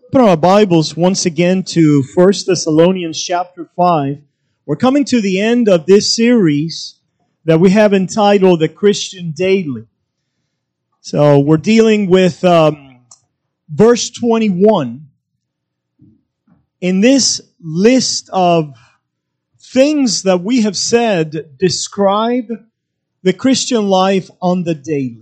Open our Bibles once again to 1 Thessalonians chapter 5. We're coming to the end of this series that we have entitled The Christian Daily. So we're dealing with verse 21. In this list of things that we have said describe the Christian life on the daily.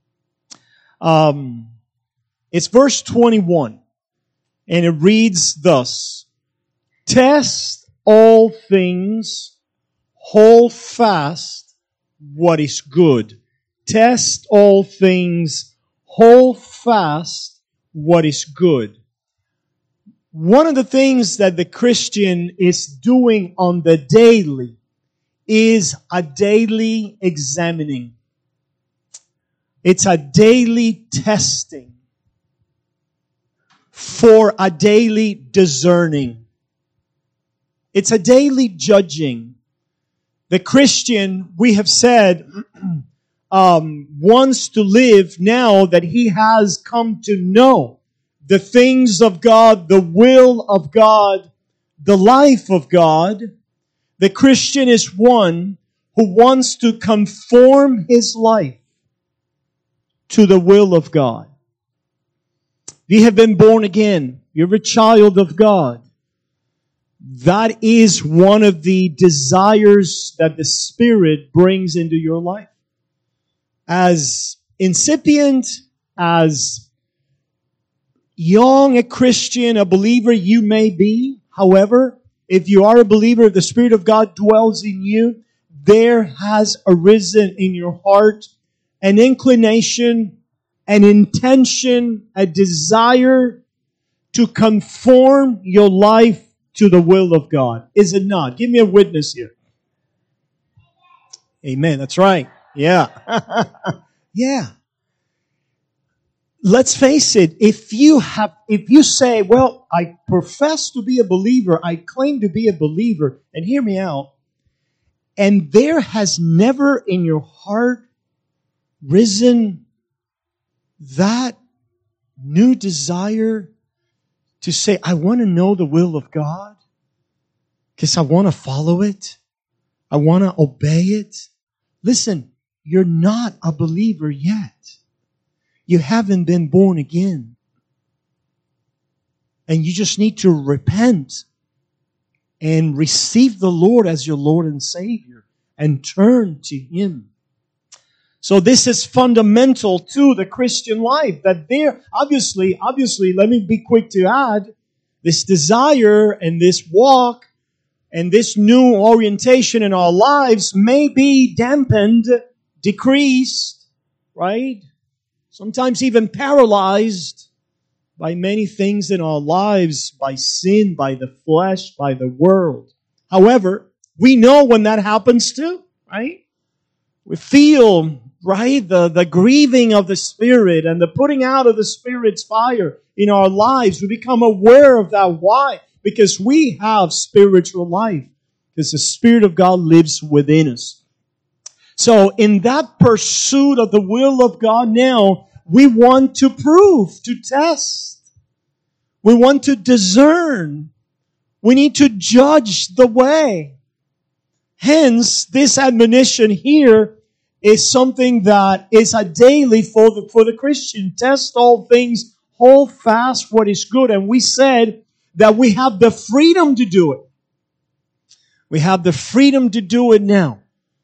It's verse 21. And it reads thus: Test all things, hold fast what is good. Test all things, hold fast what is good. One of the things that the Christian is doing on the daily is a daily examining. It's a daily testing. For a daily discerning. It's a daily judging. The Christian, we have said, wants to live now that he has come to know the things of God, the will of God, the life of God. The Christian is one who wants to conform his life to the will of God. You have been born again. You're a child of God. That is one of the desires that the Spirit brings into your life. As incipient, as young a Christian, a believer you may be, however, if you are a believer, the Spirit of God dwells in you, there has arisen in your heart an inclination, an intention, a desire to conform your life to the will of God. Is it not? Give me a witness here. Amen. That's right. Yeah. Yeah. Let's face it. If you say, well, I profess to be a believer, I claim to be a believer, and hear me out, and there has never in your heart risen that new desire to say, I want to know the will of God because I want to follow it. I want to obey it. Listen, you're not a believer yet. You haven't been born again. And you just need to repent and receive the Lord as your Lord and Savior and turn to Him. So this is fundamental to the Christian life. That there, obviously, let me be quick to add, this desire and this walk and this new orientation in our lives may be dampened, decreased, right? Sometimes even paralyzed by many things in our lives, by sin, by the flesh, by the world. However, we know when that happens too, right? We feel, right, the grieving of the Spirit and the putting out of the Spirit's fire in our lives. We become aware of that. Why? Because we have spiritual life. Because the Spirit of God lives within us. So in that pursuit of the will of God now, we want to prove, to test. We want to discern. We need to judge the way. Hence, this admonition here is something that is a daily for the Christian. Test all things, hold fast what is good. And we said that we have the freedom to do it. We have the freedom to do it now.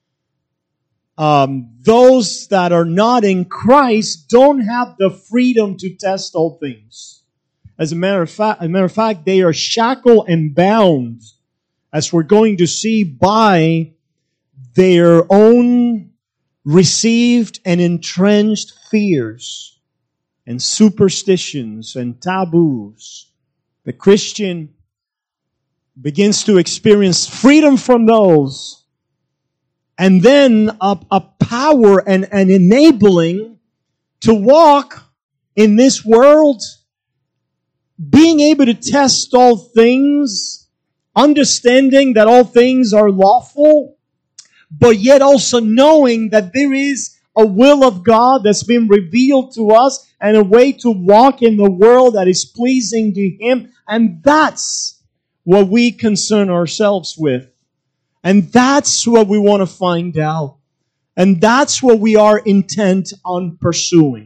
Those that are not in Christ don't have the freedom to test all things. As a matter of fact, they are shackled and bound, as we're going to see, by their own received and entrenched fears and superstitions and taboos. The Christian begins to experience freedom from those, and then a power and an enabling to walk in this world, being able to test all things, understanding that all things are lawful, but yet also knowing that there is a will of God that's been revealed to us and a way to walk in the world that is pleasing to Him. And that's what we concern ourselves with. And that's what we want to find out. And that's what we are intent on pursuing.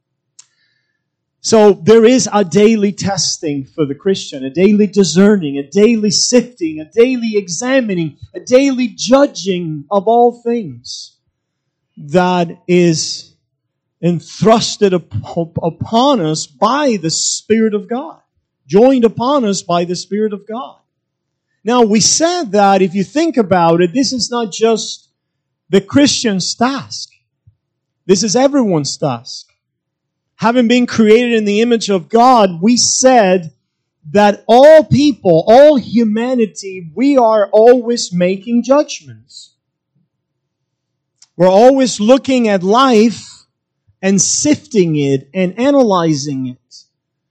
So there is a daily testing for the Christian, a daily discerning, a daily sifting, a daily examining, a daily judging of all things that is entrusted upon us by the Spirit of God, joined upon us by the Spirit of God. Now, we said that if you think about it, this is not just the Christian's task. This is everyone's task. Having been created in the image of God, we said that all people, all humanity, we are always making judgments. We're always looking at life and sifting it and analyzing it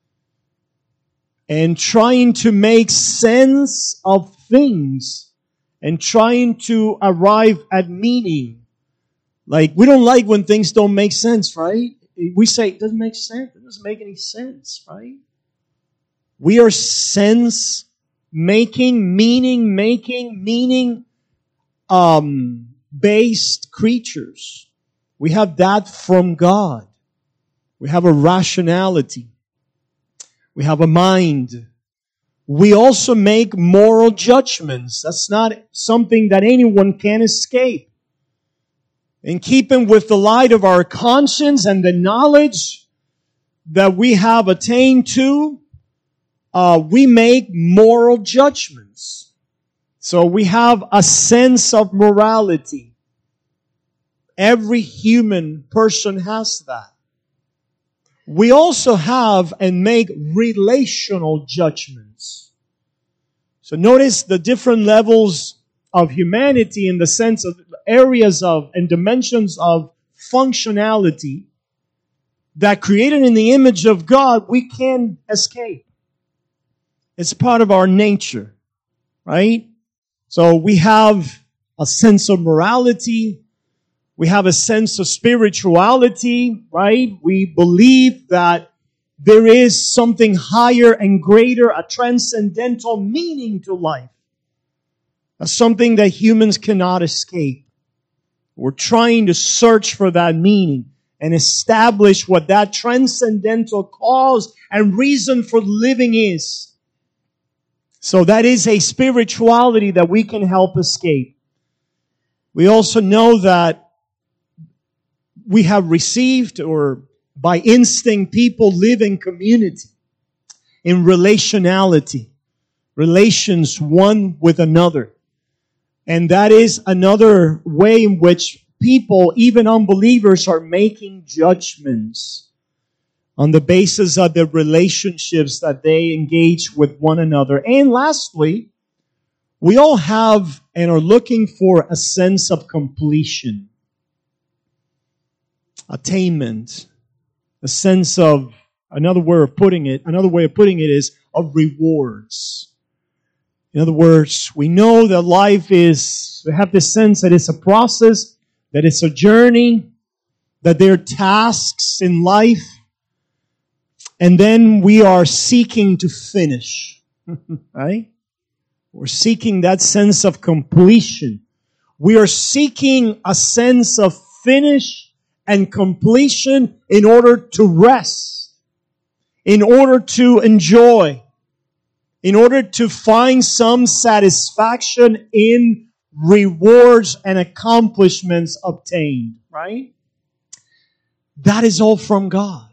and trying to make sense of things and trying to arrive at meaning. Like, we don't like when things don't make sense, right? We say it doesn't make sense. It doesn't make any sense, right? We are sense-making, meaning-based creatures. We have that from God. We have a rationality. We have a mind. We also make moral judgments. That's not something that anyone can escape. In keeping with the light of our conscience and the knowledge that we have attained to, we make moral judgments. So we have a sense of morality. Every human person has that. We also have and make relational judgments. So notice the different levels of humanity in the sense of areas of and dimensions of functionality that created in the image of God, we can't escape. It's part of our nature, right? So we have a sense of morality. We have a sense of spirituality, right? We believe that there is something higher and greater, a transcendental meaning to life. Something that humans cannot escape. We're trying to search for that meaning and establish what that transcendental cause and reason for living is. So that is a spirituality that we can help escape. We also know that we have received, or by instinct, people live in community, in relationality, relations one with another. And that is another way in which people, even unbelievers, are making judgments on the basis of the relationships that they engage with one another. And lastly, we all have and are looking for a sense of completion, attainment, a sense of, another way of putting it is of rewards. In other words, we know that life is, we have this sense that it's a process, that it's a journey, that there are tasks in life, and then we are seeking to finish, right? We're seeking that sense of completion. We are seeking a sense of finish and completion in order to rest, in order to enjoy, in order to find some satisfaction in rewards and accomplishments obtained, right? That is all from God.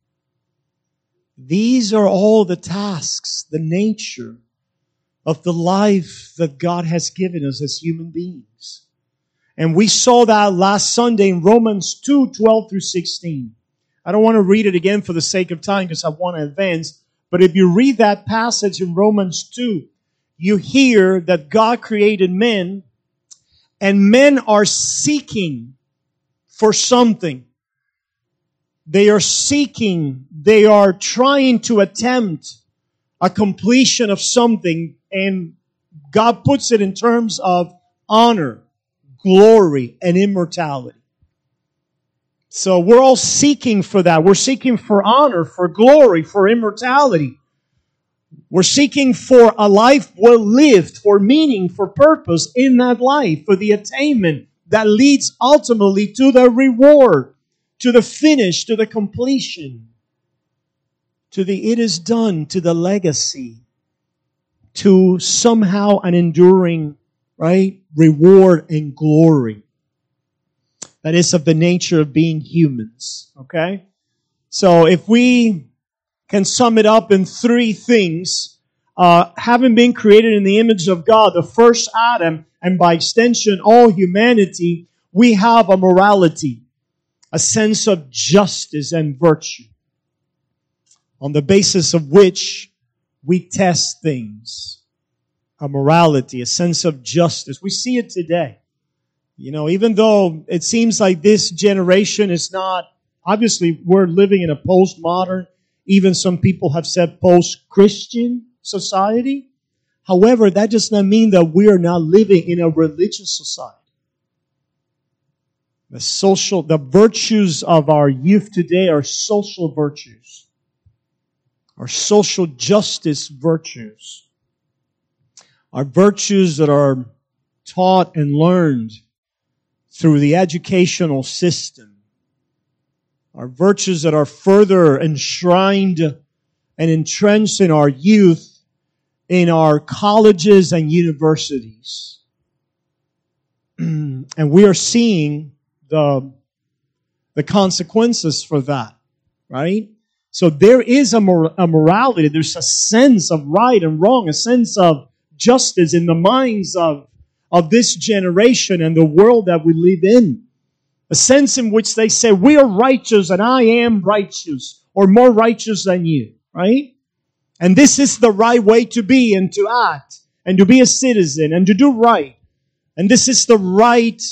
These are all the tasks, the nature of the life that God has given us as human beings. And we saw that last Sunday in Romans 2:12-16. I don't want to read it again for the sake of time because I want to advance. But if you read that passage in Romans 2, you hear that God created men, and men are seeking for something. They are seeking, they are trying to attempt a completion of something, and God puts it in terms of honor, glory, and immortality. So we're all seeking for that. We're seeking for honor, for glory, for immortality. We're seeking for a life well lived, for meaning, for purpose in that life, for the attainment that leads ultimately to the reward, to the finish, to the completion, to the it is done, to the legacy, to somehow an enduring, right, reward and glory. That is of the nature of being humans, okay? So if we can sum it up in three things, having been created in the image of God, the first Adam, and by extension all humanity, we have a morality, a sense of justice and virtue, on the basis of which we test things. A morality, a sense of justice. We see it today. You know, even though it seems like this generation is not, obviously we're living in a postmodern, even some people have said post-Christian society. However, that does not mean that we are not living in a religious society. The virtues of our youth today are social virtues, are social justice virtues, are virtues that are taught and learned through the educational system, are virtues that are further enshrined and entrenched in our youth, in our colleges and universities. And we are seeing the consequences for that, right? So there is a morality, there's a sense of right and wrong, a sense of justice in the minds of this generation and the world that we live in. A sense in which they say, we are righteous and I am righteous, or more righteous than you, right? And this is the right way to be and to act and to be a citizen and to do right. And this is the right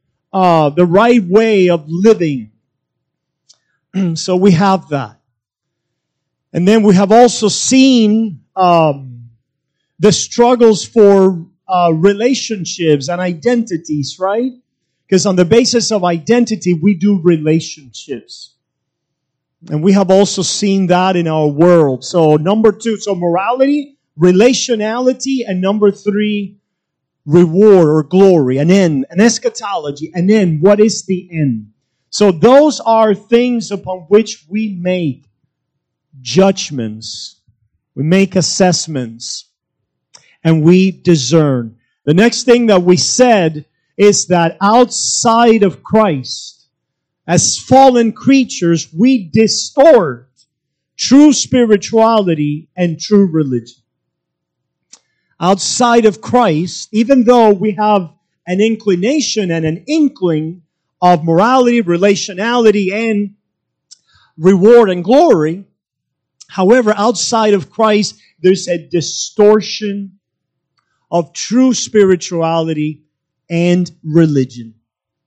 way of living. So we have that. And then we have also seen the struggles for relationships and identities, right? Because on the basis of identity, we do relationships. And we have also seen that in our world. So number 2, so morality, relationality, and number 3, reward or glory, an end, an eschatology, an end. What is the end? So those are things upon which we make judgments, we make assessments, and we discern. The next thing that we said is that outside of Christ, as fallen creatures, we distort true spirituality and true religion. Outside of Christ, even though we have an inclination and an inkling of morality, relationality, and reward and glory, however, outside of Christ, there's a distortion of true spirituality and religion.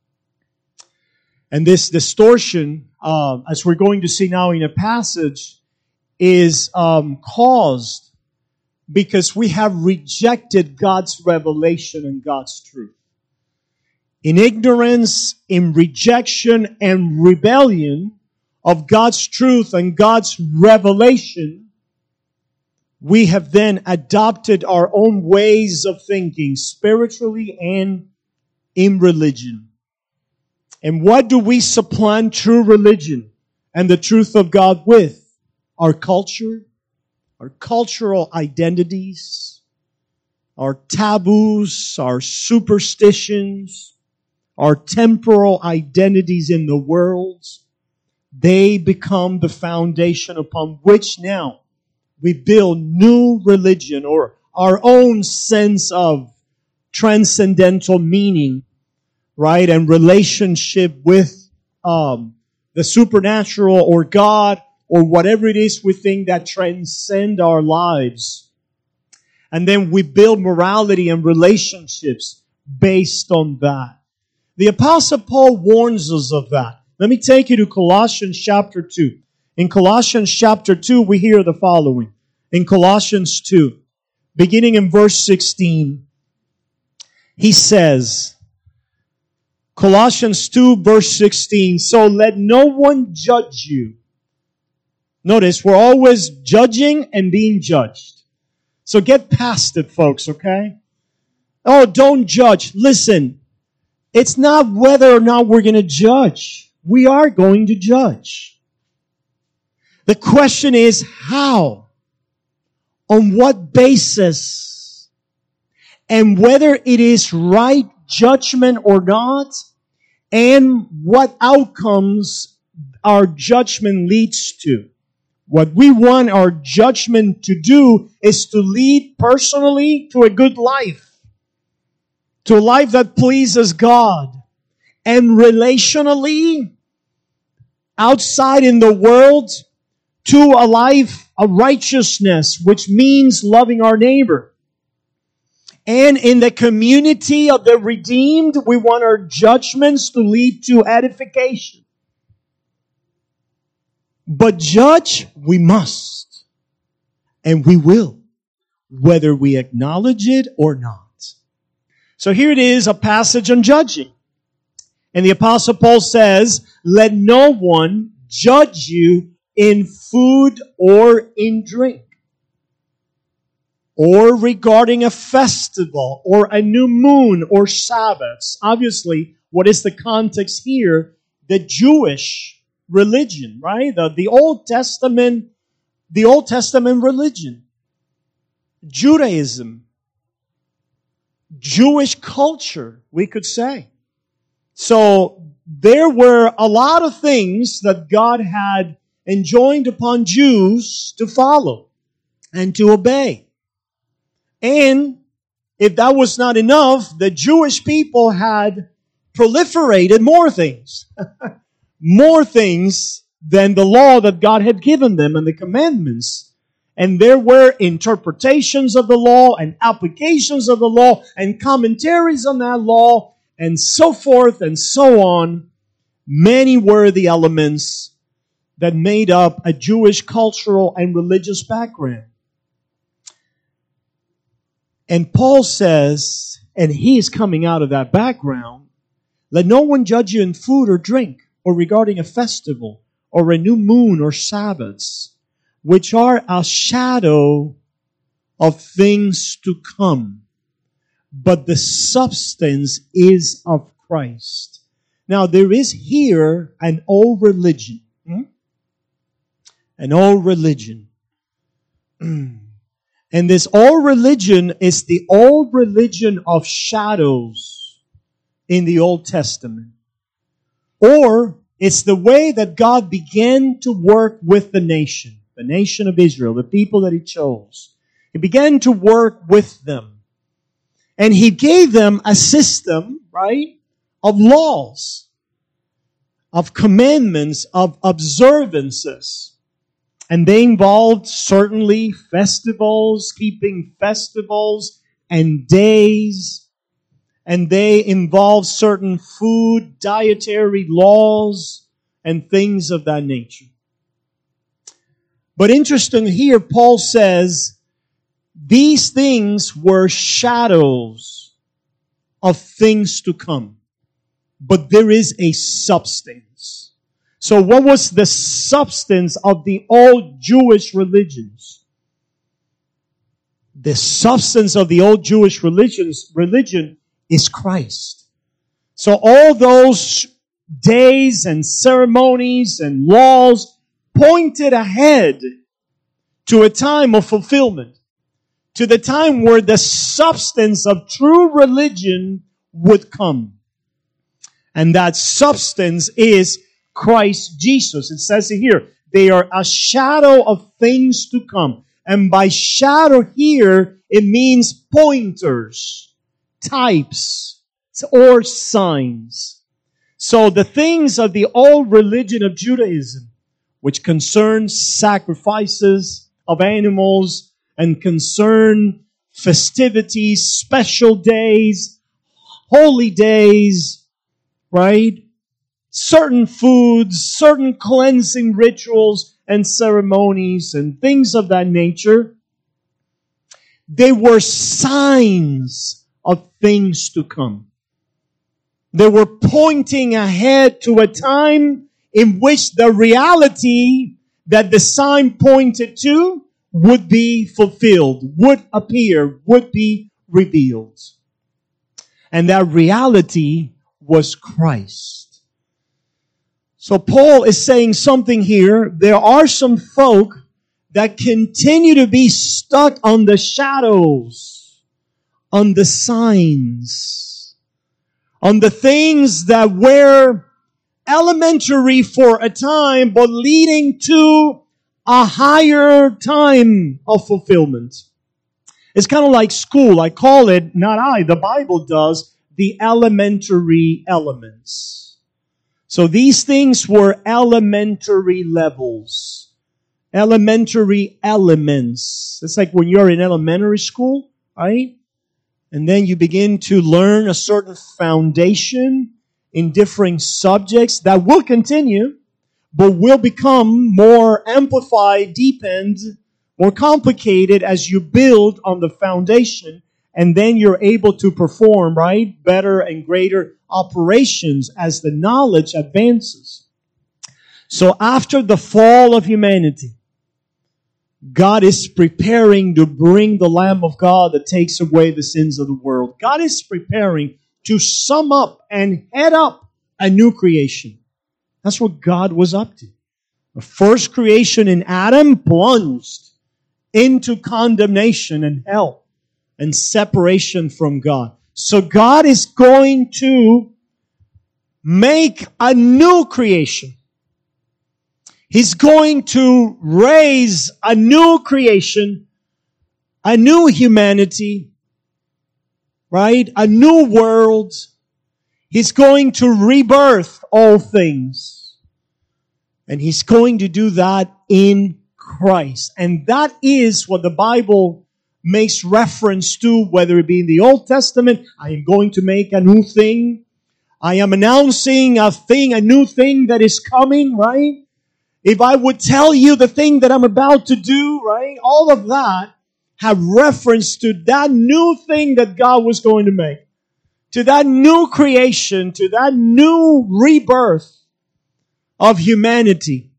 And this distortion, as we're going to see now in a passage, is caused because we have rejected God's revelation and God's truth. In ignorance, in rejection, and rebellion of God's truth and God's revelation, we have then adopted our own ways of thinking, spiritually and in religion. And what do we supplant true religion and the truth of God with? Our culture, our cultural identities, our taboos, our superstitions, our temporal identities in the world. They become the foundation upon which now we build new religion or our own sense of transcendental meaning, right? And relationship with the supernatural or God or whatever it is we think that transcend our lives. And then we build morality and relationships based on that. The Apostle Paul warns us of that. Let me take you to Colossians chapter 2. In Colossians chapter 2, we hear the following. In Colossians 2, beginning in verse 16, he says, Colossians 2 verse 16. So let no one judge you. Notice, we're always judging and being judged. So get past it, folks, okay? Oh, don't judge. Listen, it's not whether or not we're going to judge. We are going to judge. The question is how? On what basis? And whether it is right judgment or not, and what outcomes our judgment leads to. What we want our judgment to do is to lead personally to a good life, to a life that pleases God, and relationally, outside in the world, to a life of righteousness, which means loving our neighbor. And in the community of the redeemed, we want our judgments to lead to edification. But judge, we must. And we will, whether we acknowledge it or not. So here it is, a passage on judging. And the Apostle Paul says, let no one judge you in food or in drink, or regarding a festival, or a new moon, or Sabbaths. Obviously, what is the context here? The Jewish religion, right? The Old Testament religion. Judaism. Jewish culture, we could say. So, there were a lot of things that God had enjoined upon Jews to follow and to obey. And if that was not enough, the Jewish people had proliferated more things. More things than the law that God had given them and the commandments. And there were interpretations of the law and applications of the law and commentaries on that law and so forth and so on. Many were the elements that made up a Jewish cultural and religious background. And Paul says, and he is coming out of that background, let no one judge you in food or drink, or regarding a festival, or a new moon or Sabbaths, which are a shadow of things to come. But the substance is of Christ. Now, there is here an old religion. An old religion. And this old religion is the old religion of shadows in the Old Testament. Or it's the way that God began to work with the nation of Israel, the people that He chose. He began to work with them. And He gave them a system, right, of laws, of commandments, of observances. And they involved certainly festivals, keeping festivals and days. And they involved certain food, dietary laws, and things of that nature. But interesting here, Paul says, these things were shadows of things to come. But there is a substance. So what was the substance of the old Jewish religions? The substance of the old Jewish religion is Christ. So all those days and ceremonies and laws pointed ahead to a time of fulfillment, to the time where the substance of true religion would come. And that substance is Christ Jesus. It says it here, they are a shadow of things to come. And by shadow here, it means pointers, types, or signs. So the things of the old religion of Judaism, which concern sacrifices of animals and concern festivities, special days, holy days, right? Certain foods, certain cleansing rituals and ceremonies and things of that nature. They were signs of things to come. They were pointing ahead to a time in which the reality that the sign pointed to would be fulfilled, would appear, would be revealed. And that reality was Christ. So Paul is saying something here. There are some folk that continue to be stuck on the shadows, on the signs, on the things that were elementary for a time, but leading to a higher time of fulfillment. It's kind of like school. I call it, not I, the Bible does, the elementary elements. So these things were elementary levels, elementary elements. It's like when you're in elementary school, right? And then you begin to learn a certain foundation in different subjects that will continue, but will become more amplified, deepened, more complicated as you build on the foundation, and then you're able to perform, right, better and greater operations as the knowledge advances. So after the fall of humanity, God is preparing to bring the Lamb of God that takes away the sins of the world. God is preparing to sum up and head up a new creation. That's what God was up to. The first creation in Adam plunged into condemnation and hell and separation from God. So God is going to make a new creation. He's going to raise a new creation, a new humanity, right? A new world. He's going to rebirth all things. And He's going to do that in Christ. And that is what the Bible makes reference to, whether it be in the Old Testament, I am going to make a new thing. I am announcing a new thing that is coming, right? If I would tell you the thing that I'm about to do, right? All of that have reference to that new thing that God was going to make. To that new creation, to that new rebirth of humanity.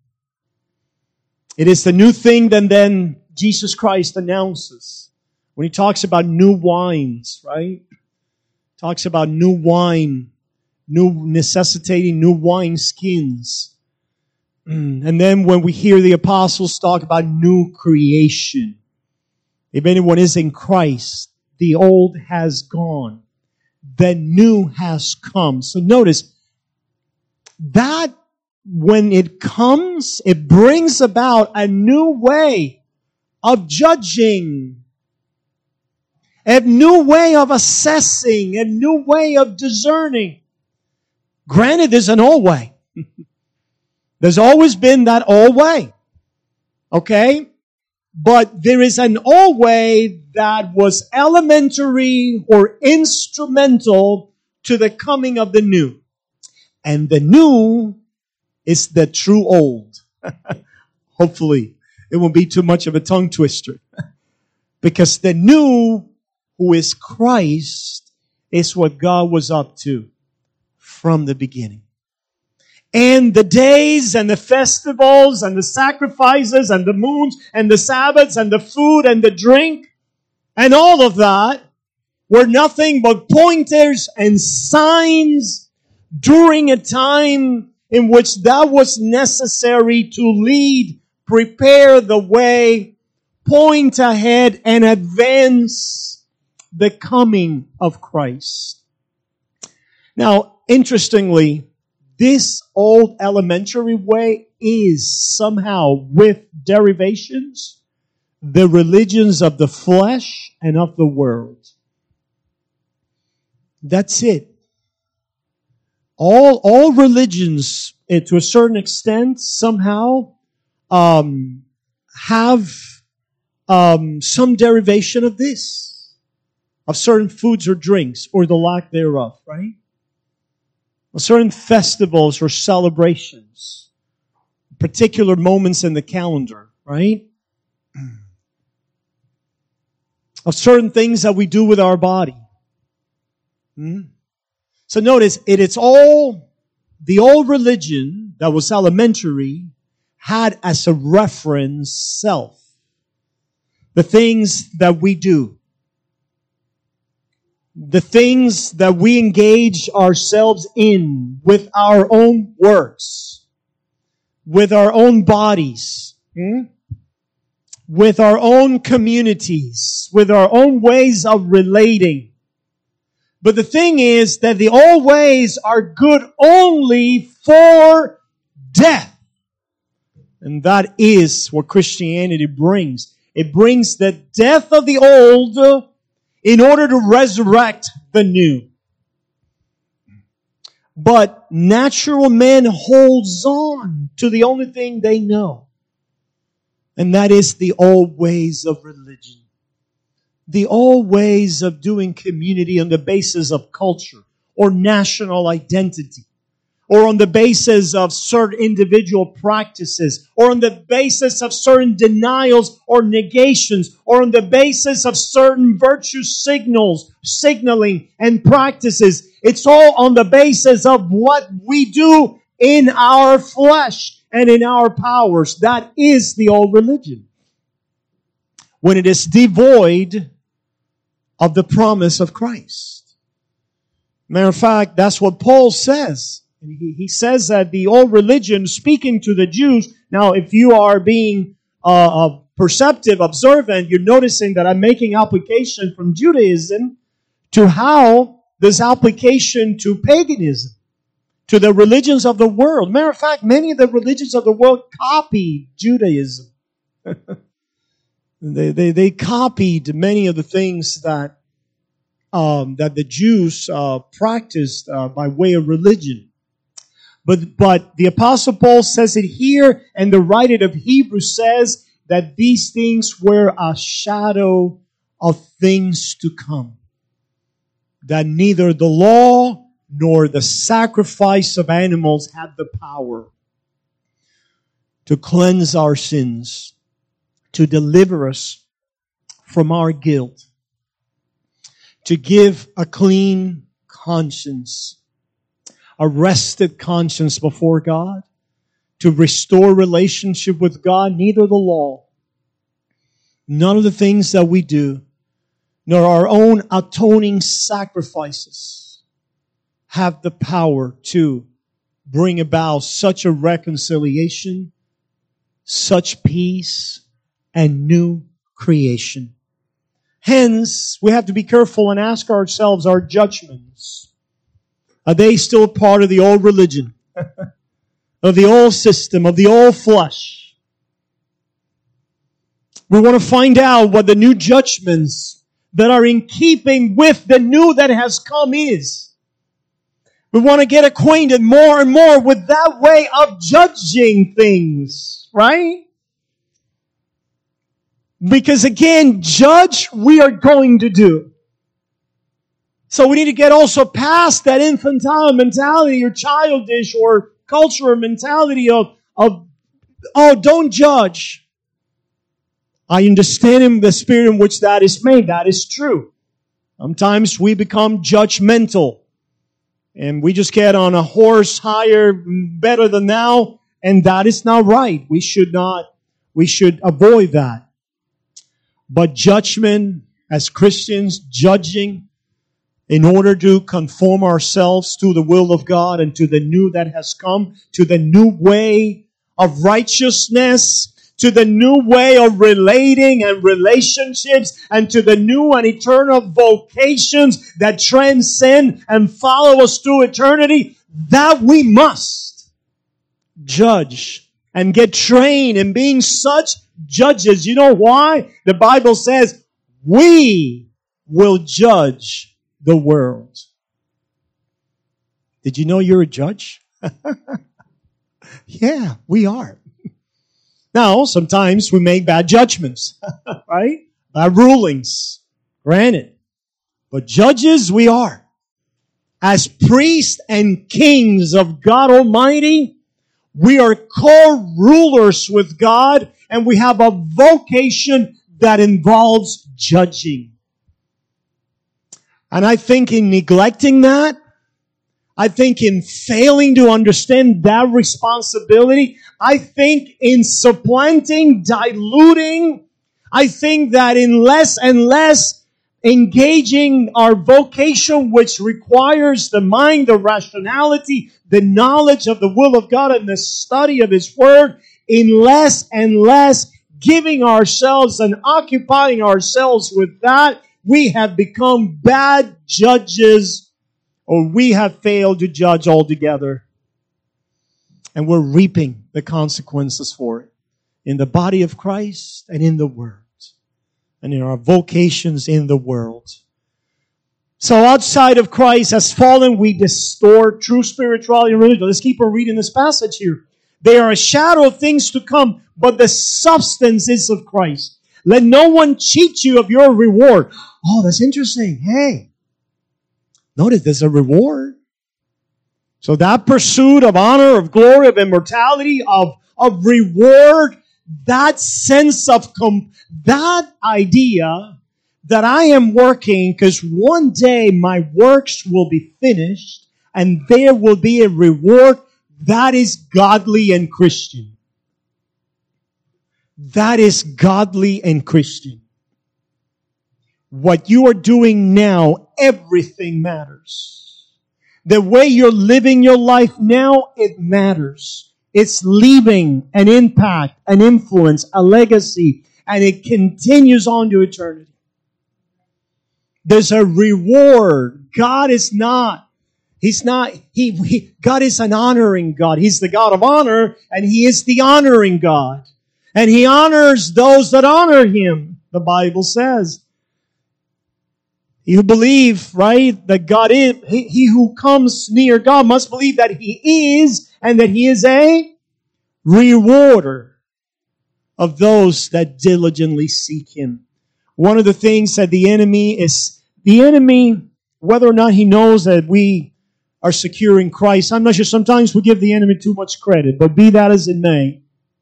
It is the new thing that then Jesus Christ announces when He talks about new wines, right? Talks about new wine, necessitating new wine skins. And then when we hear the apostles talk about new creation, if anyone is in Christ, the old has gone, the new has come. So notice that when it comes, it brings about a new way of judging, a new way of assessing, a new way of discerning. Granted, there's an old way. There's always been that old way. Okay? But there is an old way that was elementary or instrumental to the coming of the new. And the new is the true old. Hopefully, it won't be too much of a tongue twister. Because the new, who is Christ, is what God was up to from the beginning. And the days and the festivals and the sacrifices and the moons and the Sabbaths and the food and the drink and all of that were nothing but pointers and signs during a time in which that was necessary to lead, prepare the way, point ahead, and advance the coming of Christ. Now, interestingly, this old elementary way is somehow, with derivations, the religions of the flesh and of the world. That's it. All religions, to a certain extent, somehow have some derivation of this, of certain foods or drinks, or the lack thereof, right? Of certain festivals or celebrations, particular moments in the calendar, right? Of certain things that we do with our body. So notice, it's all the old religion that was elementary had as a reference self. The things that we do. The things that we engage ourselves in with our own works. With our own bodies. With our own communities. With our own ways of relating. But the thing is that the old ways are good only for death. And that is what Christianity brings. It brings the death of the old in order to resurrect the new. But natural man holds on to the only thing they know. And that is the old ways of religion. The old ways of doing community on the basis of culture or national identity, or on the basis of certain individual practices, or on the basis of certain denials or negations, or on the basis of certain virtue signaling and practices. It's all on the basis of what we do in our flesh and in our powers. That is the old religion. When it is devoid of the promise of Christ. Matter of fact, that's what Paul says. He says that the old religion, speaking to the Jews, now if you are being perceptive, observant, you're noticing that I'm making application from Judaism to how this application to paganism, to the religions of the world. Matter of fact, many of the religions of the world copied Judaism. They copied many of the things that the Jews practiced by way of religion. But the Apostle Paul says it here, and the writer of Hebrews says that these things were a shadow of things to come. That neither the law nor the sacrifice of animals had the power to cleanse our sins, to deliver us from our guilt, to give a clean conscience, a rested conscience before God, to restore relationship with God. Neither the law, none of the things that we do, nor our own atoning sacrifices have the power to bring about such a reconciliation, such peace, and new creation. Hence, we have to be careful and ask ourselves our judgments. Are they still part of the old religion? Of the old system, of the old flesh? We want to find out what the new judgments that are in keeping with the new that has come is. We want to get acquainted more and more with that way of judging things, right? Because again, judge we are going to do. So we need to get also past that infantile mentality or childish or cultural mentality of don't judge. I understand in the spirit in which that is made. That is true. Sometimes we become judgmental. And we just get on a horse higher, better than thou. And that is not right. We should avoid that. But judgment, as Christians, judging in order to conform ourselves to the will of God and to the new that has come, to the new way of righteousness, to the new way of relating and relationships, and to the new and eternal vocations that transcend and follow us through eternity, that we must judge and get trained in being such judges. You know why? The Bible says, we will judge the world. Did you know you're a judge? Yeah, we are. Now, sometimes we make bad judgments, right? Bad rulings, granted. But judges we are. As priests and kings of God Almighty, we are co-rulers with God, and we have a vocation that involves judging. And I think in neglecting that, I think in failing to understand that responsibility. I think in supplanting, diluting. I think that in less and less engaging our vocation, which requires the mind, the rationality, the knowledge of the will of God and the study of His Word, in less and less giving ourselves and occupying ourselves with that, we have become bad judges, or we have failed to judge altogether. And we're reaping the consequences for it in the body of Christ and in the world, and in our vocations in the world. So outside of Christ has fallen, we distort true spirituality and religion. Let's keep on reading this passage here. They are a shadow of things to come, but the substance is of Christ. Let no one cheat you of your reward. Oh, that's interesting. Hey, notice there's a reward. So that pursuit of honor, of glory, of immortality, of reward, that sense of that idea that I am working because one day my works will be finished and there will be a reward, that is godly and Christian. That is godly and Christian. What you are doing now, everything matters. The way you're living your life now, it matters. It's leaving an impact, an influence, a legacy, and it continues on to eternity. There's a reward. God is not. God is an honoring God. He's the God of honor, and He is the honoring God. And He honors those that honor Him, the Bible says. You believe, right, that God is, he who comes near God must believe that He is, and that He is a rewarder of those that diligently seek Him. One of the things that the enemy, whether or not he knows that we are secure in Christ, I'm not sure. Sometimes we give the enemy too much credit, but be that as it may,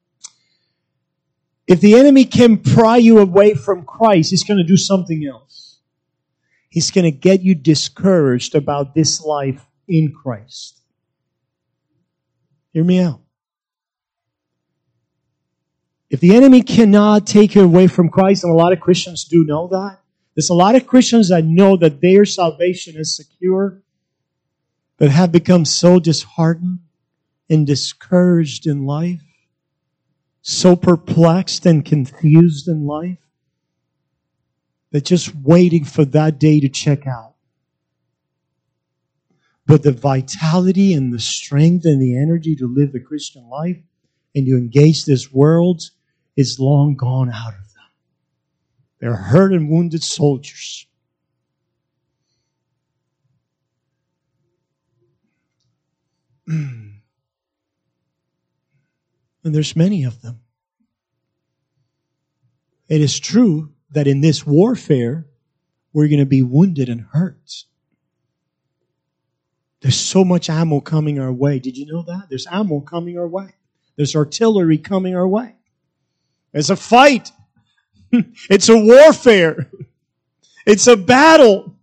if the enemy can pry you away from Christ, he's going to do something else. He's going to get you discouraged about this life in Christ. Hear me out. If the enemy cannot take you away from Christ, and a lot of Christians do know that, there's a lot of Christians that know that their salvation is secure, but have become so disheartened and discouraged in life, so perplexed and confused in life, that just waiting for that day to check out. But the vitality and the strength and the energy to live the Christian life and to engage this world is long gone out of them. They're hurt and wounded soldiers. And there's many of them. It is true that in this warfare, we're going to be wounded and hurt. There's so much ammo coming our way. Did you know that? There's ammo coming our way. There's artillery coming our way. It's a fight. It's a warfare. It's a battle.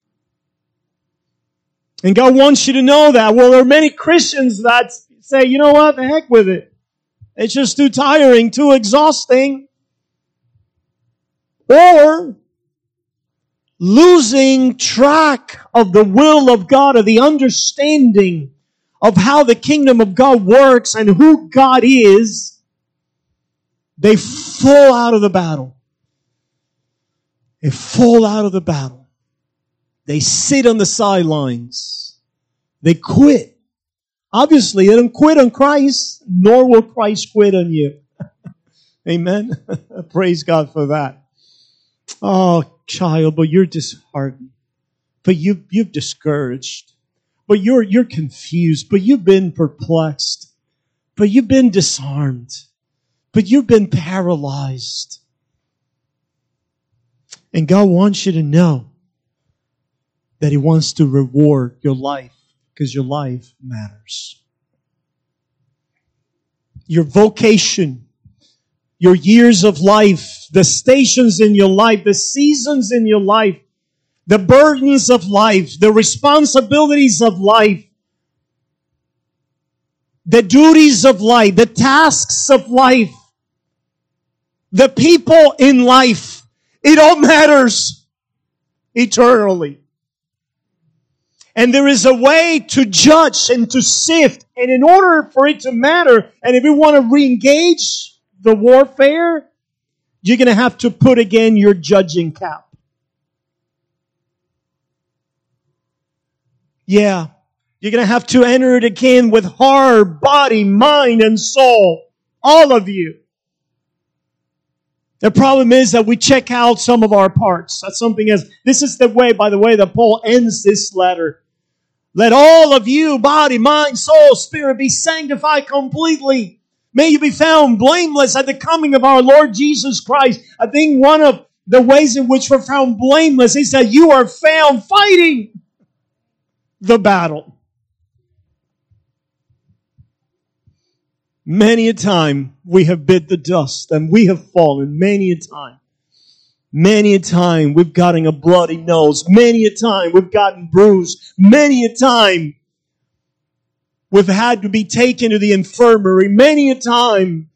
And God wants you to know that. Well, there are many Christians that say, you know what, the heck with it. It's just too tiring, too exhausting. Or losing track of the will of God, of the understanding of how the kingdom of God works and who God is, they fall out of the battle. They fall out of the battle. They sit on the sidelines. They quit. Obviously, they don't quit on Christ, nor will Christ quit on you. Amen. Praise God for that. Oh, child, but you're disheartened. But you've discouraged. But you're confused. But you've been perplexed. But you've been disarmed. But you've been paralyzed. And God wants you to know that He wants to reward your life because your life matters. Your vocation, your years of life, the stations in your life, the seasons in your life, the burdens of life, the responsibilities of life, the duties of life, the tasks of life, the people in life. It all matters eternally. And there is a way to judge and to sift. And in order for it to matter, and if you want to re-engage the warfare, you're going to have to put again your judging cap. Yeah. You're going to have to enter it again with heart, body, mind, and soul. All of you. The problem is that we check out some of our parts. That's something else. This is the way, by the way, that Paul ends this letter. Let all of you, body, mind, soul, spirit, be sanctified completely. May you be found blameless at the coming of our Lord Jesus Christ. I think one of the ways in which we're found blameless is that you are found fighting the battle. Many a time we have bit the dust and we have fallen. Many a time. Many a time we've gotten a bloody nose. Many a time we've gotten bruised. Many a time we've had to be taken to the infirmary. Many a time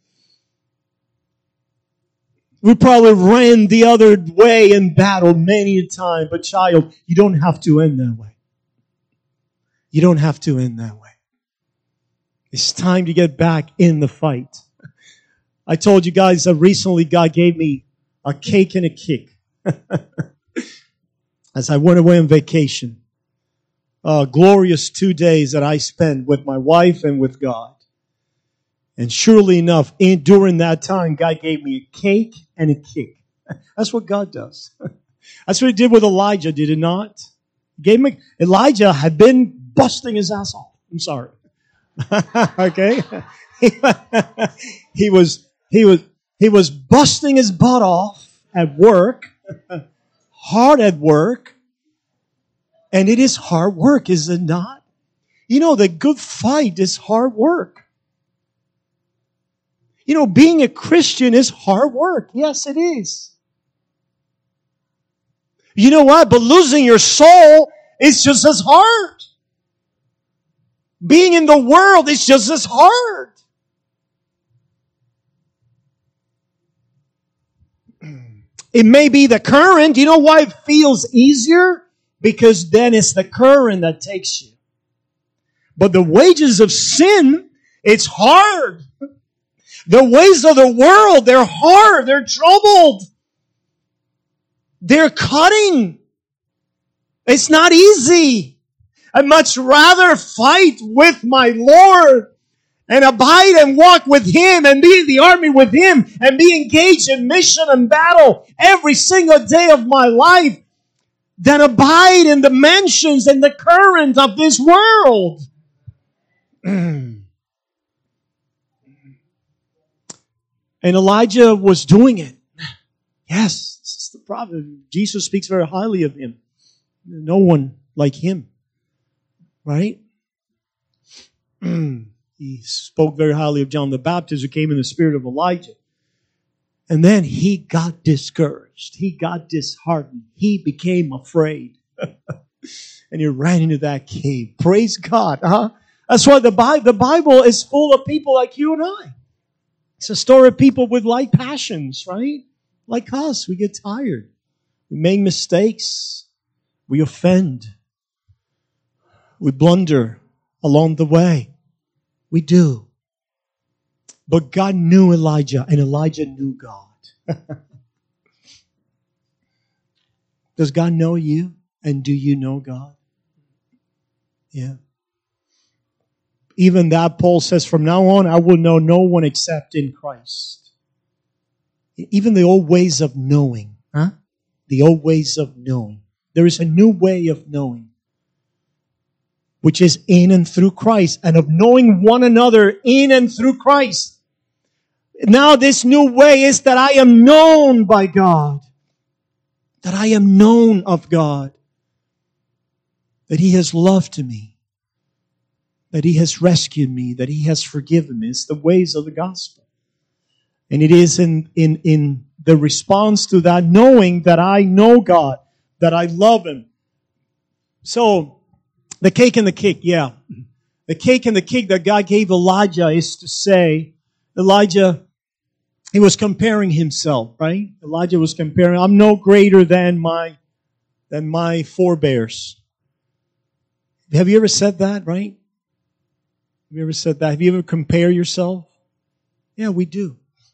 we probably ran the other way in battle. Many a time. But child, you don't have to end that way. You don't have to end that way. It's time to get back in the fight. I told you guys that recently God gave me a cake and a kick. As I went away on vacation. Glorious 2 days that I spent with my wife and with God. And surely enough, during that time, God gave me a cake and a kick. That's what God does. That's what He did with Elijah, did it not? Elijah had been busting his ass off. I'm sorry. Okay? He was busting his butt off at work, hard at work. And it is hard work, is it not? You know, the good fight is hard work. You know, being a Christian is hard work. Yes, it is. You know what? But losing your soul is just as hard. Being in the world is just as hard. It may be the current. You know why it feels easier? Because then it's the current that takes you. But the wages of sin, it's hard. The ways of the world, they're hard. They're troubled. They're cutting. It's not easy. I'd much rather fight with my Lord and abide and walk with Him and be in the army with Him and be engaged in mission and battle every single day of my life than abide in the mansions and the current of this world. And Elijah was doing it. Yes, this is the problem. Jesus speaks very highly of him. No one like him. Right? He spoke very highly of John the Baptist, who came in the spirit of Elijah. And then he got discouraged. He got disheartened. He became afraid. And he ran into that cave. Praise God. Huh? That's why the Bible is full of people like you and I. It's a story of people with light passions, right? Like us. We get tired. We make mistakes. We offend. We blunder along the way. We do. But God knew Elijah, and Elijah knew God. Does God know you? And do you know God? Yeah. Even that, Paul says, from now on, I will know no one except in Christ. Even the old ways of knowing. Huh? The old ways of knowing. There is a new way of knowing, which is in and through Christ, and of knowing one another in and through Christ. Now this new way is that I am known by God. That I am known of God. That He has loved me. That He has rescued me. That He has forgiven me. It's the ways of the gospel. And it is in the response to that knowing that I know God. That I love Him. So, the cake and the kick, yeah. The cake and the cake that God gave Elijah is to say, Elijah, he was comparing himself, right? Elijah was comparing, I'm no greater than my forebears. Have you ever said that, right? Have you ever said that? Have you ever compared yourself? Yeah, we do.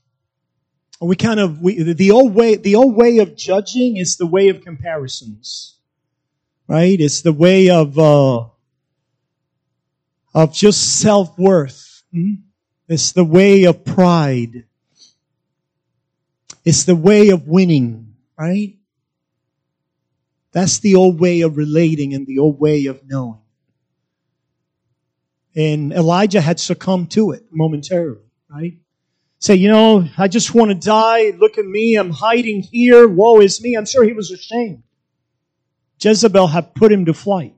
The old way of judging is the way of comparisons, right? It's the way of just self-worth. It's the way of pride. It's the way of winning, right? That's the old way of relating and the old way of knowing. And Elijah had succumbed to it momentarily, right? Say, I just want to die. Look at me. I'm hiding here. Woe is me. I'm sure he was ashamed. Jezebel had put him to flight.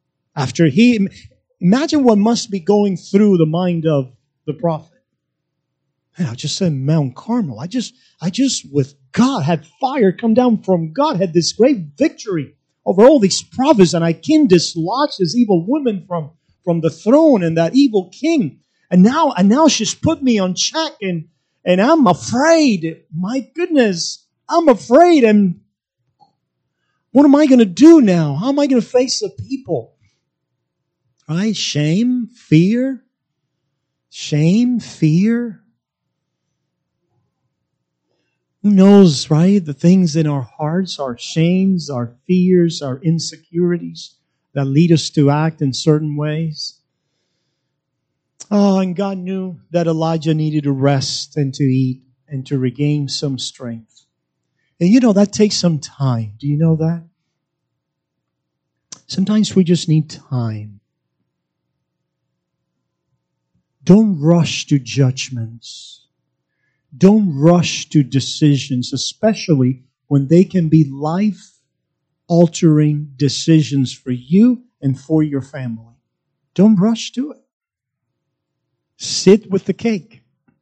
Imagine what must be going through the mind of the prophet. Man, I just said Mount Carmel. I just with God had fire come down from God, had this great victory over all these prophets, and I can dislodge this evil woman from the throne and that evil king. And now she's put me on check, and I'm afraid. My goodness, I'm afraid. And what am I going to do now? How am I going to face the people? Right? Shame, fear. Shame, fear. Who knows, right? The things in our hearts, our shames, our fears, our insecurities that lead us to act in certain ways. Oh, and God knew that Elijah needed to rest and to eat and to regain some strength. And that takes some time. Do you know that? Sometimes we just need time. Don't rush to judgments. Don't rush to decisions, especially when they can be life-altering decisions for you and for your family. Don't rush to it. Sit with the cake.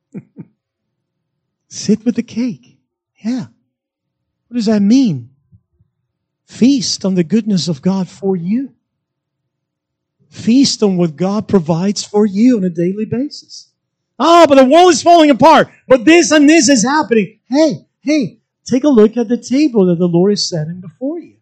Sit with the cake. Yeah. What does that mean? Feast on the goodness of God for you. Feast on what God provides for you on a daily basis. But the world is falling apart. But this and this is happening. Hey, take a look at the table that the Lord is setting before you.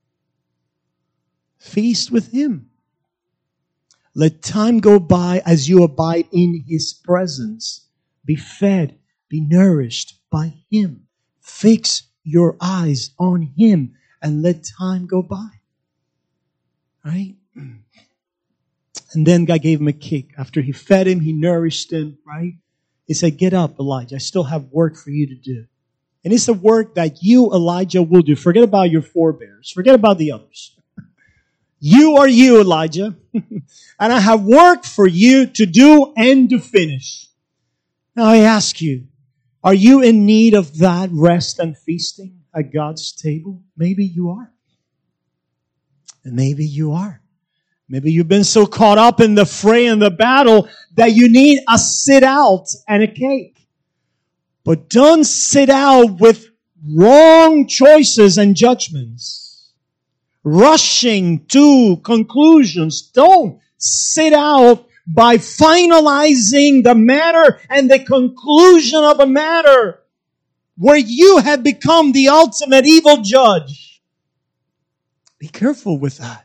Feast with Him. Let time go by as you abide in His presence. Be fed, be nourished by Him. Fix your eyes on Him and let time go by. Right? And then God gave him a cake. After He fed him, He nourished him, right? He said, get up, Elijah. I still have work for you to do. And it's the work that you, Elijah, will do. Forget about your forebears. Forget about the others. You are you, Elijah. And I have work for you to do and to finish. Now I ask you, are you in need of that rest and feasting at God's table? Maybe you are. And maybe you are. Maybe you've been so caught up in the fray and the battle that you need a sit out and a cake. But don't sit out with wrong choices and judgments. Rushing to conclusions. Don't sit out by finalizing the matter and the conclusion of a matter where you have become the ultimate evil judge. Be careful with that.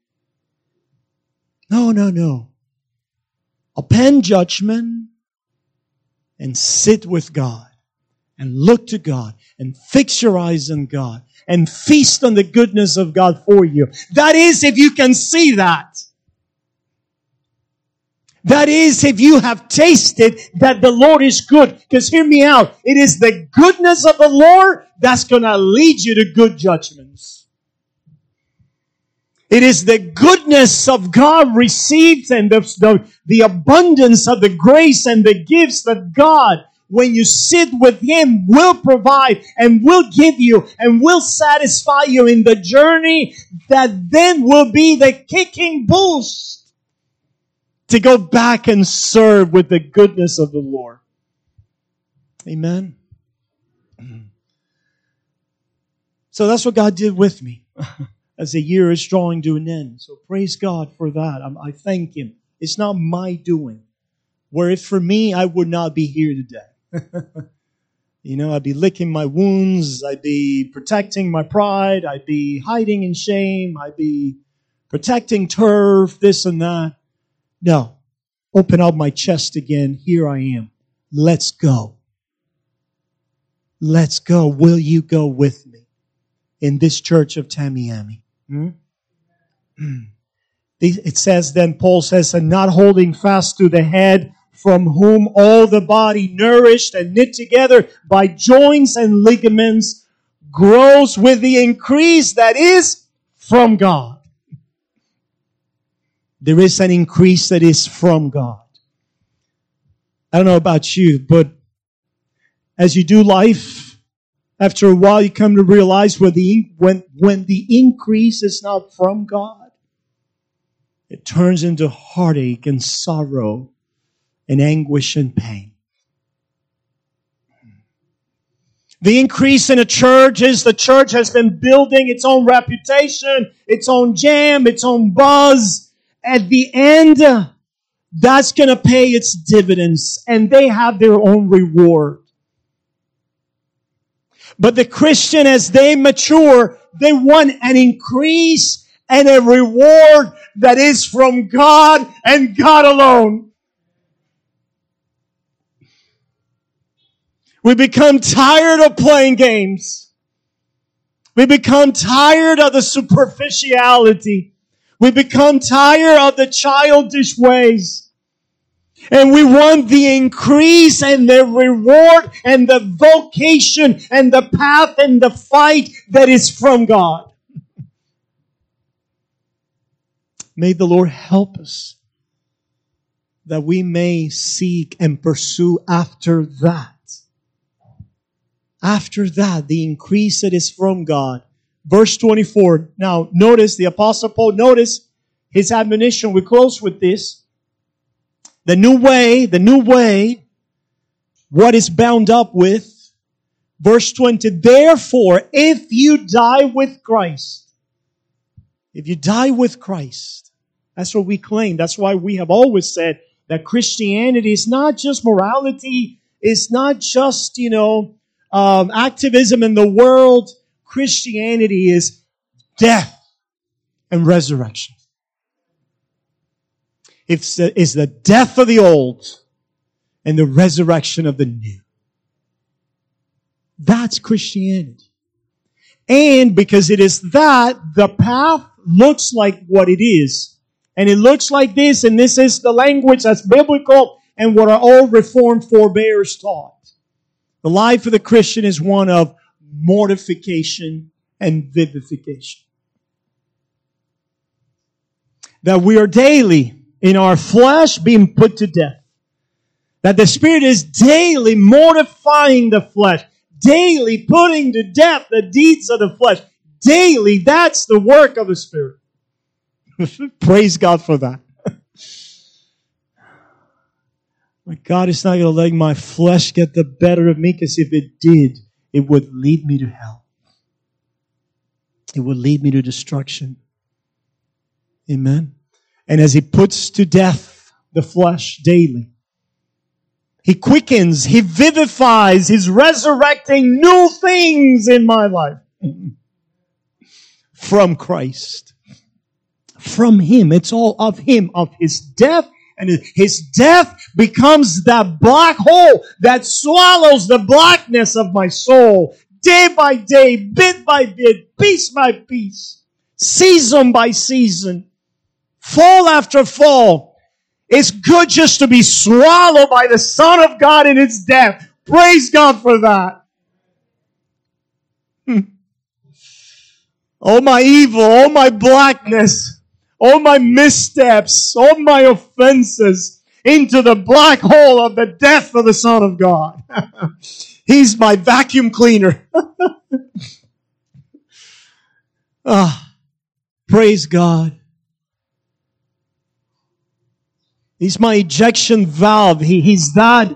No. Append judgment and sit with God and look to God and fix your eyes on God and feast on the goodness of God for you. That is, if you can see that. That is, if you have tasted that the Lord is good. Because hear me out. It is the goodness of the Lord that's going to lead you to good judgments. It is the goodness of God received and the abundance of the grace and the gifts that God, when you sit with Him, will provide and will give you and will satisfy you in the journey that then will be the kicking boost to go back and serve with the goodness of the Lord. Amen. So that's what God did with me. As the year is drawing to an end. So praise God for that. I thank Him. It's not my doing. Where if for me, I would not be here today. I'd be licking my wounds. I'd be protecting my pride. I'd be hiding in shame. I'd be protecting turf, this and that. No. Open up my chest again. Here I am. Let's go. Let's go. Will you go with me in this church of Tamiami? It says then, Paul says, and not holding fast to the head, from whom all the body, nourished and knit together by joints and ligaments, grows with the increase that is from God. There is an increase that is from God. I don't know about you, but as you do life, after a while you come to realize when the increase is not from God, it turns into heartache and sorrow and anguish and pain. The increase in a church is the church has been building its own reputation, its own jam, its own buzz. At the end, that's going to pay its dividends, and they have their own reward. But the Christian, as they mature, they want an increase and a reward that is from God and God alone. We become tired of playing games. We become tired of the superficiality. We become tired of the childish ways. And we want the increase and the reward and the vocation and the path and the fight that is from God. May the Lord help us that we may seek and pursue after that. After that, the increase that is from God. Verse 24. Now, notice the Apostle Paul, notice his admonition. We close with this. The new way, what is bound up with. Verse 20. Therefore, if you die with Christ, that's what we claim. That's why we have always said that Christianity is not just morality. It's not just, activism in the world. Christianity is death and resurrection. It's the death of the old and the resurrection of the new. That's Christianity. And because it is that, the path looks like what it is. And it looks like this, and this is the language that's biblical and what our old Reformed forebears taught. The life of the Christian is one of mortification and vivification. That we are daily in our flesh being put to death. That the Spirit is daily mortifying the flesh. Daily putting to death the deeds of the flesh. Daily, that's the work of the Spirit. Praise God for that. My God is not going to let my flesh get the better of me, because if it did, it would lead me to hell. It would lead me to destruction. Amen. And as He puts to death the flesh daily, He quickens, He vivifies, He's resurrecting new things in my life. From Christ. From Him. It's all of Him, of His death. And His death becomes that black hole that swallows the blackness of my soul. Day by day, bit by bit, piece by piece, season by season, fall after fall. It's good just to be swallowed by the Son of God in its death. Praise God for that. All my evil, all my blackness, all my missteps, all my offenses into the black hole of the death of the Son of God. He's my vacuum cleaner. Praise God. He's my ejection valve. He's that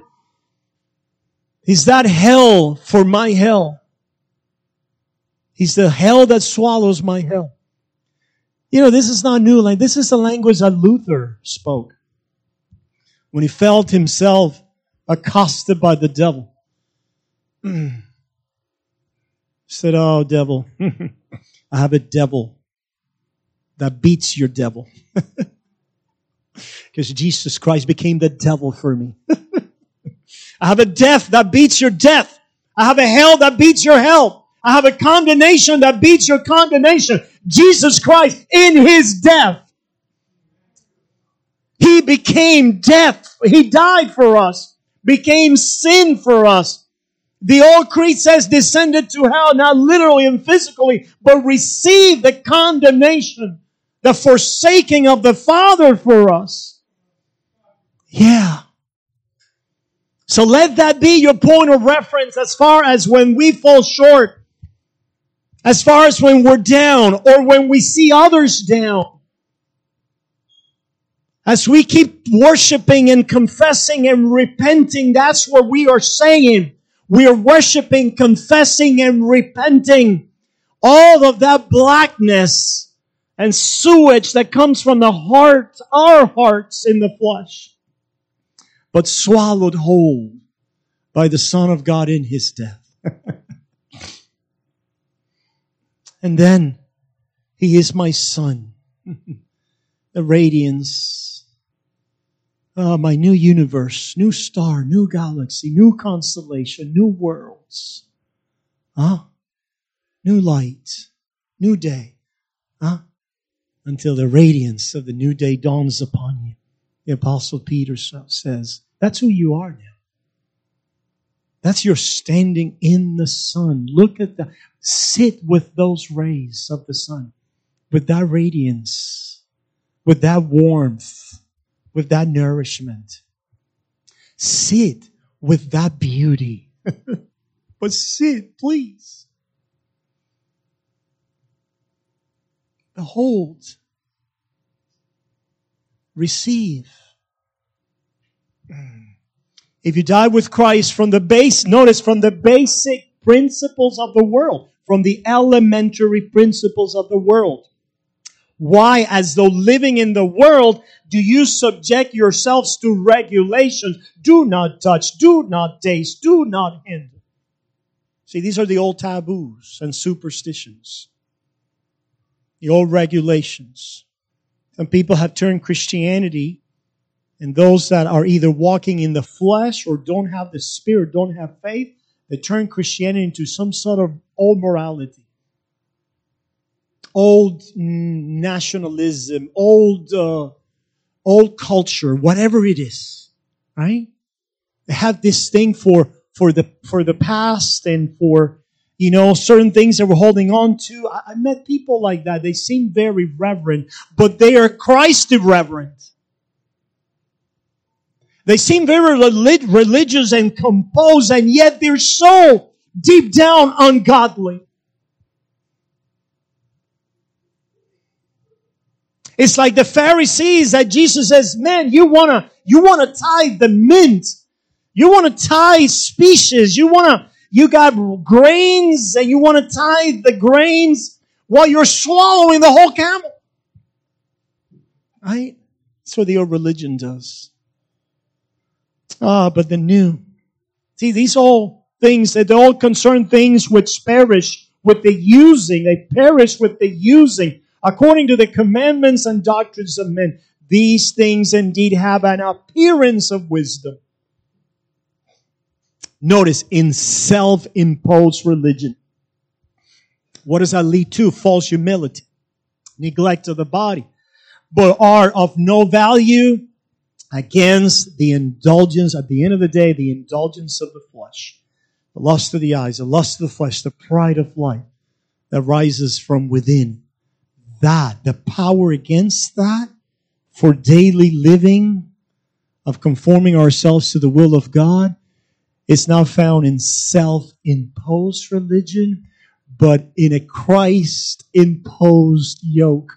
hell for my hell. He's the hell that swallows my hell. This is not new language. This is the language that Luther spoke. when he felt himself accosted by the devil. Said, "Oh, devil, I have a devil that beats your devil." Because Jesus Christ became the devil for me. I have a death that beats your death. I have a hell that beats your hell. I have a condemnation that beats your condemnation. Jesus Christ, in His death, He became death. He died for us. Became sin for us. The old creed says descended to hell, not literally and physically, but received the condemnation, the forsaking of the Father for us. Yeah. So let that be your point of reference as far as when we fall short, as far as when we're down or when we see others down. As we keep worshiping and confessing and repenting, that's what we are saying. We are worshiping, confessing, and repenting. All of that blackness and sewage that comes from the heart, our hearts in the flesh, but swallowed whole by the Son of God in His death. And then, He is my Son. The radiance. My new universe, new star, new galaxy, new constellation, new worlds. New light, new day. Until the radiance of the new day dawns upon you. The Apostle Peter says, that's who you are now. That's your standing in the sun. Look at that. Sit with those rays of the sun. With that radiance. With that warmth. With that nourishment. Sit with that beauty. But sit, please. Behold. Receive. If you die with Christ from the basic principles of the world, from the elementary principles of the world. Why, as though living in the world, do you subject yourselves to regulations? Do not touch, do not taste, do not hinder. See, these are the old taboos and superstitions. The old regulations. Some people have turned Christianity, and those that are either walking in the flesh or don't have the Spirit, don't have faith, they turn Christianity into some sort of old morality. Old nationalism, old culture, whatever it is. Right? They have this thing for the past and for certain things that we're holding on to. I met people like that. They seem very reverent, but they are Christ irreverent. They seem very religious and composed, and yet they're so deep down ungodly. It's like the Pharisees that Jesus says, man, you wanna tithe the mint. You want to tithe species. You got grains and you want to tithe the grains while you're swallowing the whole camel. Right? That's what the old religion does. But the new. See, these all things, they all concern things which perish with the using. They perish with the using. According to the commandments and doctrines of men, these things indeed have an appearance of wisdom. Notice, in self-imposed religion. What does that lead to? False humility. Neglect of the body. But are of no value against the indulgence, at the end of the day, the indulgence of the flesh. The lust of the eyes, the lust of the flesh, the pride of life that rises from within. That, the power against that for daily living, of conforming ourselves to the will of God, is not found in self-imposed religion, but in a Christ-imposed yoke.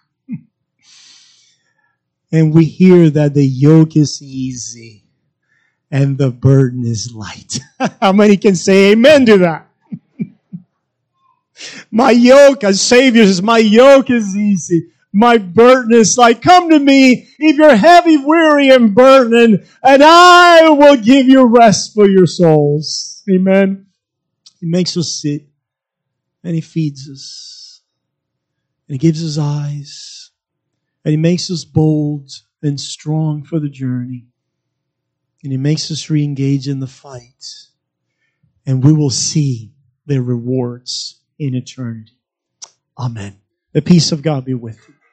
And we hear that the yoke is easy and the burden is light. How many can say amen to that? My yoke, as Savior says, my yoke is easy. My burden is light. Come to me if you're heavy, weary, and burdened, and I will give you rest for your souls. Amen. He makes us sit, and He feeds us, and He gives us eyes, and He makes us bold and strong for the journey, and He makes us re-engage in the fight, and we will see their rewards in eternity. Amen. The peace of God be with you.